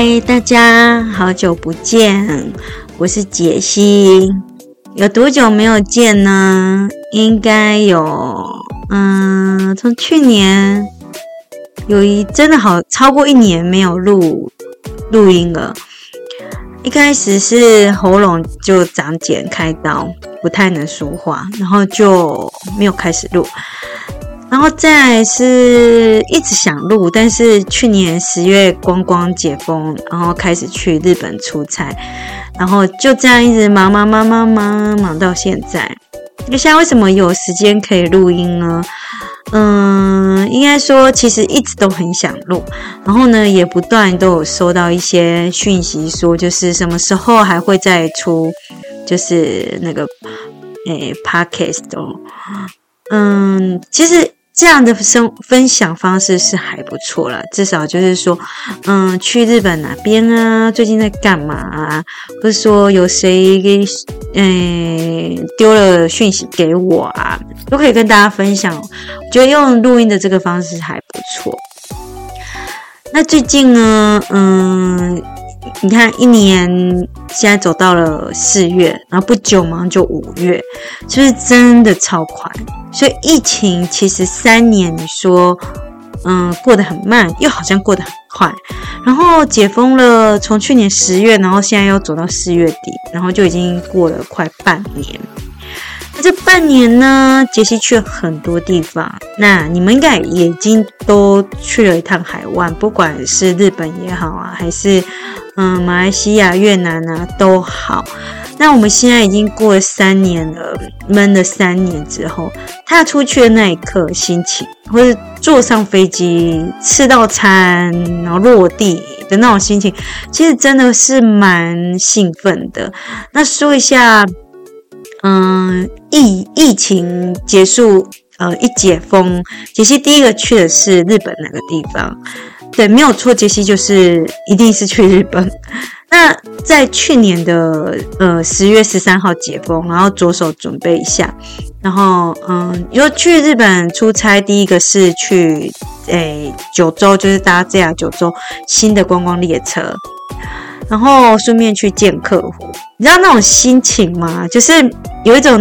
嗨，大家好久不见，我是杰西。有多久没有见呢？应该有，从去年真的好超过1年没有录音了。一开始是喉咙就长茧开刀，不太能说话，然后就没有开始录。然后再来是一直想录，但是去年10月观光解封，然后开始去日本出差，然后就这样一直忙到现在。那现在为什么有时间可以录音呢？应该说其实一直都很想录，然后呢也不断都有收到一些讯息说就是什么时候还会再出就是那个podcast 哦。其实这样的分享方式是还不错啦，至少就是说去日本哪边啊，最近在干嘛啊，或者说有谁给丢了讯息给我啊，都可以跟大家分享。我觉得用录音的这个方式还不错。那最近呢你看1年现在走到了4月，然后不久马上就5月，是不是真的超快？所以疫情其实3年你说过得很慢，又好像过得很快。然后解封了，从去年10月，然后现在又走到4月底，然后就已经过了快半年。那这半年呢，杰西去了很多地方，那你们应该也已经都去了一趟海湾，不管是日本也好啊，还是马来西亚、越南啊都好。那我们现在已经过了3年了，闷了3年之后，踏出去的那一刻心情，或者坐上飞机吃到餐然后落地的那种心情，其实真的是蛮兴奋的。那说一下疫情结束一解封，杰西第一个去的是日本那个地方。对，没有错，杰西就是一定是去日本。那在去年的10月13号解封，然后着手准备一下，然后又去日本出差，第一个是去九州，就是搭JR九州新的观光列车，然后顺便去见客户。你知道那种心情吗？就是有一种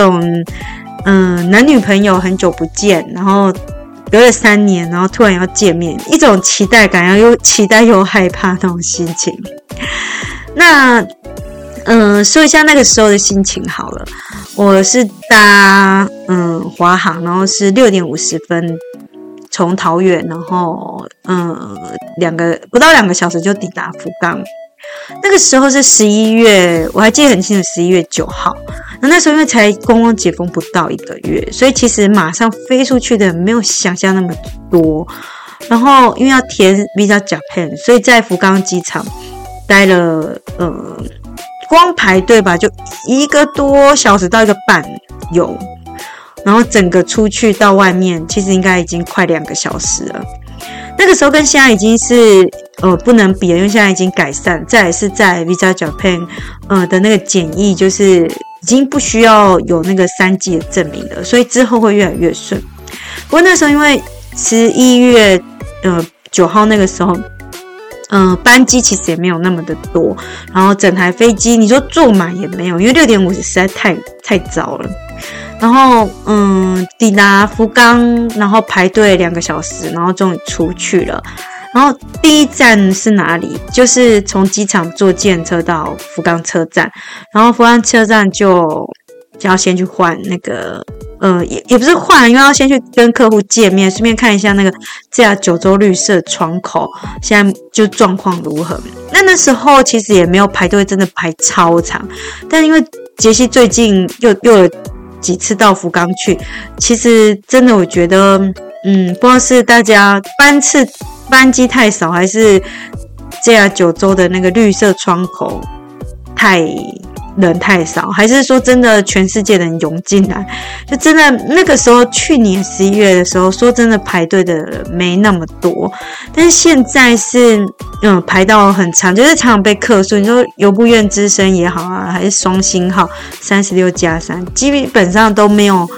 男女朋友很久不见，然后隔了3年，然后突然要见面，一种期待感，又期待又害怕那种心情。那说一下那个时候的心情好了。我是搭华航，然后是6点50分从桃园，然后不到2个小时就抵达福冈。那个时候是11月，我还记得很清楚，11月9号。那时候因为才观光解封不到1个月，所以其实马上飞出去的没有想象那么多。然后因为要填 Visa Japan， 所以在福冈机场待了光排队吧就1个多小时到1个半有，然后整个出去到外面其实应该已经快2个小时了。那个时候跟现在已经是不能比了，因为现在已经改善。再来是在 Visa Japan 的那个检疫，就是已经不需要有那个3剂的证明了，所以之后会越来越顺。不过那时候因为11月9号那个时候班机其实也没有那么的多，然后整台飞机你说坐满也没有，因为6点50实在太早了。然后抵达福冈，然后排队2个小时，然后终于出去了。然后第一站是哪里？就是从机场坐计程车到福冈车站，然后福冈车站就要先去换那个也不是换，因为要先去跟客户见面，顺便看一下那个JR九州绿色窗口现在就状况如何。那时候其实也没有排队，真的排超长，但因为杰西最近又有几次到福冈去，其实真的我觉得不知道是大家班机太少，还是JR九州的那个绿色窗口人太少，还是说真的全世界的人涌进来，就真的那个时候去年11月的时候，说真的排队的人没那么多，但是现在是排到很长，就是常常被客诉。你说游步院之声也好啊，还是双星号36+3，基本上都没有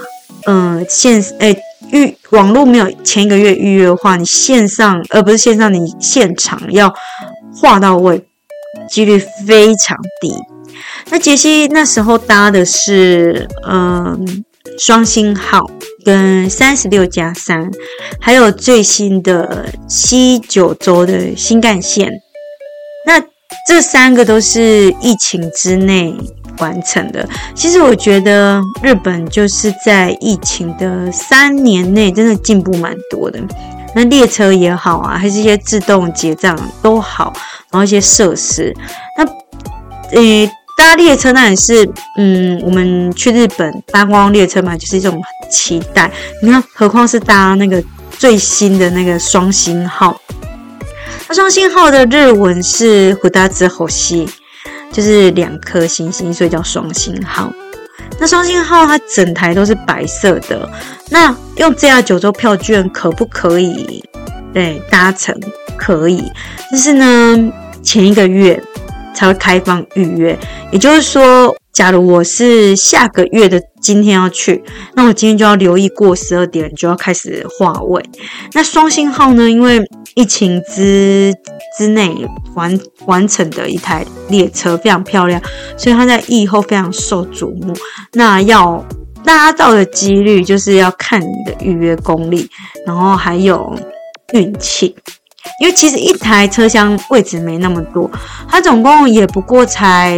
网络没有前1个月预约的话，你线上不是线上，你现场要画到位，几率非常低。那杰西那时候搭的是双星号跟36+3，还有最新的西九州的新干线。那这3个都是疫情之内完成的。其实我觉得日本就是在疫情的3年内真的进步蛮多的。那列车也好啊，还是一些自动结账都好，然后一些设施。那搭列车那也是我们去日本搭观光列车嘛，就是一种期待。你看，何况是搭那个最新的那个双星号。那双星号的日文是ふたつ星，就是2颗星星，所以叫双星号。那双星号它整台都是白色的。那用JR九州票券可不可以搭乘？可以，但是呢前1个月才会开放预约。也就是说，假如我是下个月的今天要去，那我今天就要留意过12点就要开始划位。那双星号呢，因为疫情之内完成的一台列车，非常漂亮，所以它在疫后非常受瞩目。那要搭到的几率就是要看你的预约功力，然后还有运气。因为其实一台车厢位置没那么多，它总共也不过才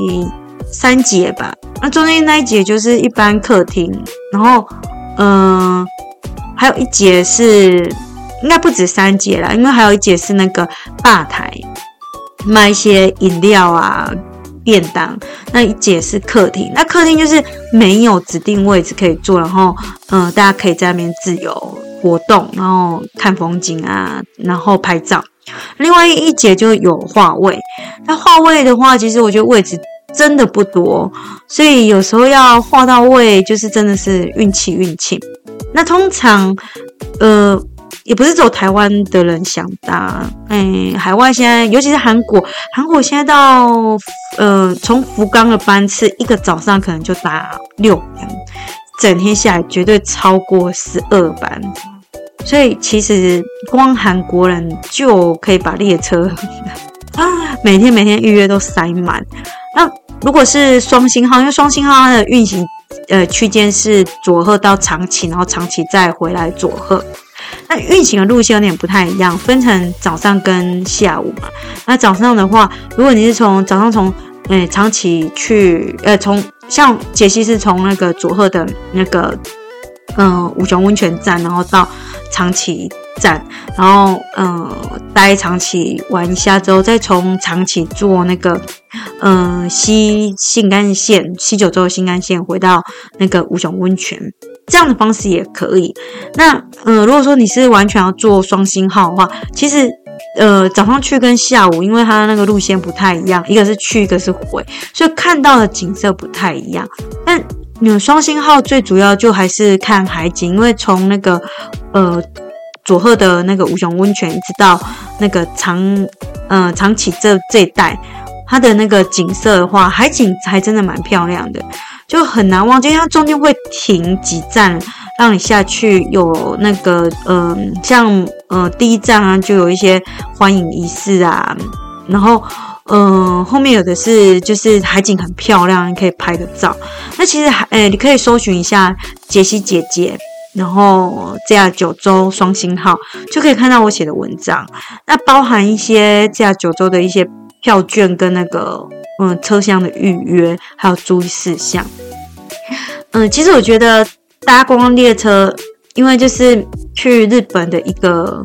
3节吧。那中间那一节就是一般客厅，然后还有一节是应该不止3节啦，因为还有一节是那个吧台卖一些饮料啊便当，那一节是客厅。那客厅就是没有指定位置可以坐，然后大家可以在那边自由活动，然后看风景啊，然后拍照。另外一节就有划位。那划位的话，其实我觉得位置真的不多，所以有时候要划到位，就是真的是运气。那通常也不是只有台湾的人想搭，海外现在尤其是韩国现在到从福冈的班次，一个早上可能就搭6班，整天下来绝对超过12班。所以其实光韩国人就可以把列车每天预约都塞满。那如果是双星号，因为双星号它的运行区间是佐贺到长崎，然后长崎再回来佐贺。那运行的路线有点不太一样，分成早上跟下午嘛。那早上的话，如果你是从长崎去像杰西是从那个佐贺的那个五熊温泉站，然后到长崎站，然后待长崎玩一下之后，再从长崎坐那个西九州的新干线回到那个五熊温泉，这样的方式也可以。那如果说你是完全要坐双星号的话，其实早上去跟下午，因为它那个路线不太一样，一个是去，一个是回，所以看到的景色不太一样。但双星号最主要就还是看海景，因为从那个佐贺的那个五熊温泉一直到那个长崎这一带，它的那个景色的话，海景还真的蛮漂亮的，就很难忘记。因为它中间会停几站让你下去，有那个像第一站啊就有一些欢迎仪式啊，然后后面有的是就是海景很漂亮，你可以拍个照。那其实你可以搜寻一下杰西姐姐，然后JR九州双星号，就可以看到我写的文章。那包含一些JR九州的一些票券跟那个车厢的预约，还有注意事项。其实我觉得搭观光列车，因为就是去日本的一个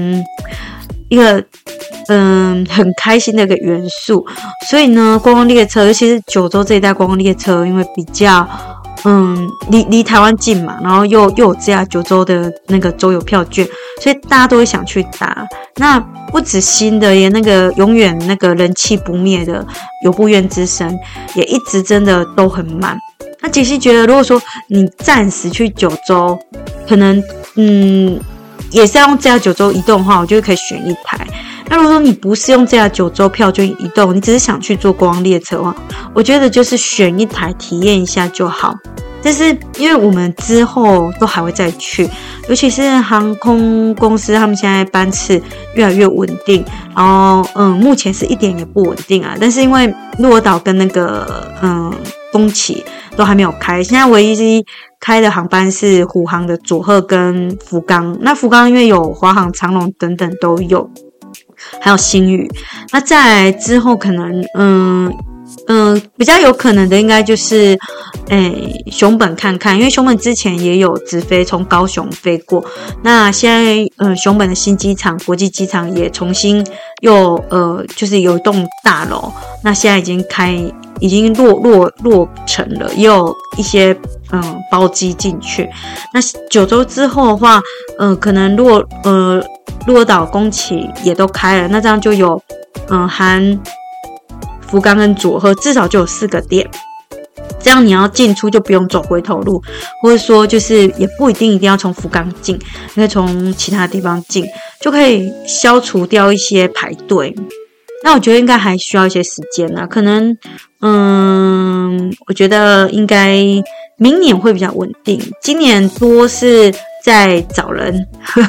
很开心的一个元素，所以呢，观光列车，尤其是九州这一带观光列车，因为比较离台湾近嘛，然后又有JR九州的那个周游票券，所以大家都会想去搭。那不止新的，也那个永远那个人气不灭的游步院之声，也一直真的都很满。那杰西觉得，如果说你暂时去九州，可能也是要用JR九州移动的话，我觉得可以选一台。那如果说你不是用JR九州票券移动，你只是想去坐观光列车的话，我觉得就是选一台体验一下就好。 但是因为我们之后都还会再去，尤其是航空公司，他们现在班次越来越稳定，然后目前是一点也不稳定啊。但是因为鹿儿岛跟那个宫崎都还没有开，现在唯一开的航班是虎航的佐贺跟福冈。那福冈因为有华航、长荣等等都有，还有星宇。那再来之后可能比较有可能的应该就是熊本看看，因为熊本之前也有直飞从高雄飞过，那现在熊本的新机场国际机场也重新又就是有一栋大楼，那现在已经落成了，也有一些包机进去。那九州之后的话可能鹿儿岛、宫崎也都开了，那这样就有含福冈跟佐贺，至少就有4个点，这样你要进出就不用走回头路，或者说就是也不一定要从福冈进，可以从其他地方进，就可以消除掉一些排队。那我觉得应该还需要一些时间啊，可能我觉得应该明年会比较稳定，今年多是在找人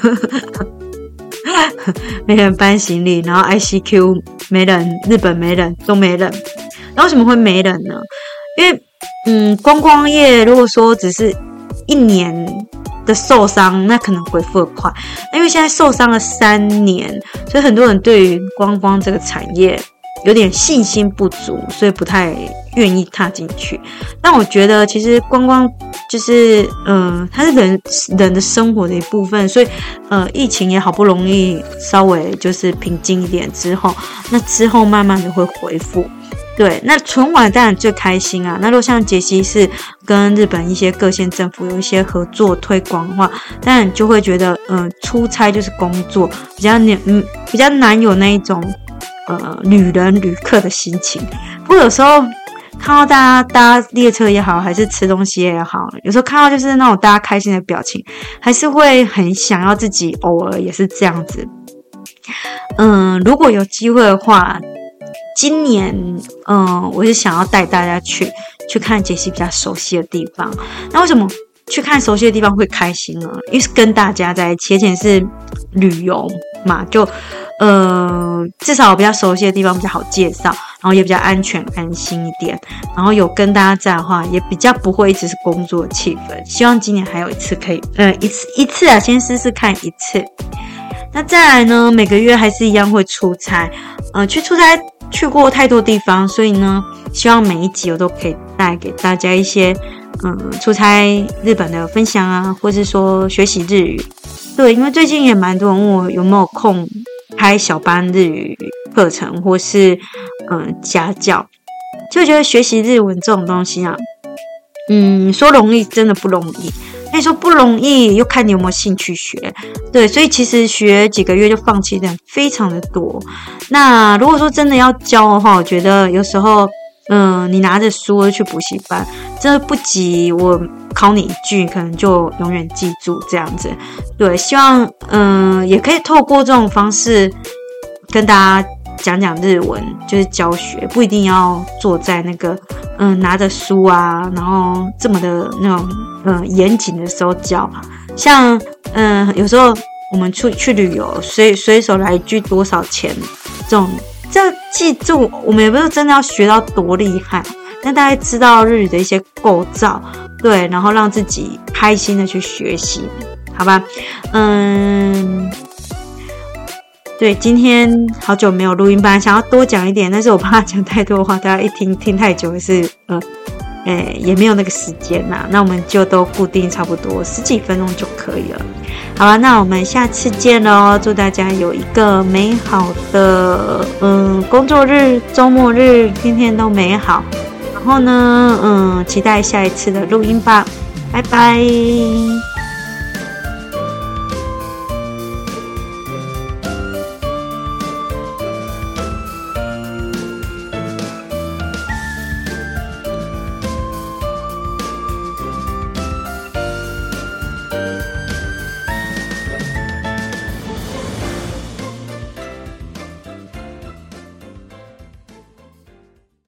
没人搬行李，然后 ICQ 没人，日本没人，都没人。那为什么会没人呢？因为观光业如果说只是1年的受伤，那可能恢复得快。因为现在受伤了3年，所以很多人对于观光这个产业有点信心不足，所以不太愿意踏进去。但我觉得其实观光就是它是人的生活的一部分，所以疫情也好不容易稍微就是平静一点之后，那之后慢慢的会恢复。对，那春晚当然最开心啊。那如果像杰西是跟日本一些各县政府有一些合作推广的话，当然就会觉得出差就是工作，比较难有那一种旅客的心情。不过有时候看到大家搭列车也好，还是吃东西也好，有时候看到就是那种大家开心的表情，还是会很想要自己偶尔也是这样子。如果有机会的话，今年我是想要带大家去看杰西比较熟悉的地方。那为什么去看熟悉的地方会开心呢？因为是跟大家在一起，而且是旅游嘛，就至少比较熟悉的地方比较好介绍，然后也比较安全安心一点，然后有跟大家在的话也比较不会一直是工作的气氛。希望今年还有一次可以一次啊，先试试看一次。那再来呢，每个月还是一样会出差，去出差去过太多地方，所以呢希望每一集我都可以带给大家一些出差日本的分享啊，或是说学习日语。对，因为最近也蛮多人问我有没有空开小班日语课程或是家教，就觉得学习日文这种东西啊，说容易真的不容易，那你说不容易又看你有没有兴趣学。对，所以其实学几个月就放弃的人非常的多。那如果说真的要教的话，我觉得有时候你拿着书去补习班，真的不及我考你一句可能就永远记住这样子。对，希望也可以透过这种方式跟大家讲讲日文，就是教学，不一定要坐在那个拿着书啊，然后这么的那种严谨的时候教。像有时候我们去旅游，随手来一句多少钱这记住，我们也不是真的要学到多厉害，但大概知道日语的一些构造，对，然后让自己开心的去学习，好吧？对，今天好久没有录音，本来想要多讲一点，但是我怕讲太多的话，大家一听太久也是也没有那个时间啦。那我们就都固定差不多10几分钟就可以了。好了，那我们下次见咯，祝大家有一个美好的工作日、周末日，天天都美好。然后呢期待下一次的录音吧，拜拜。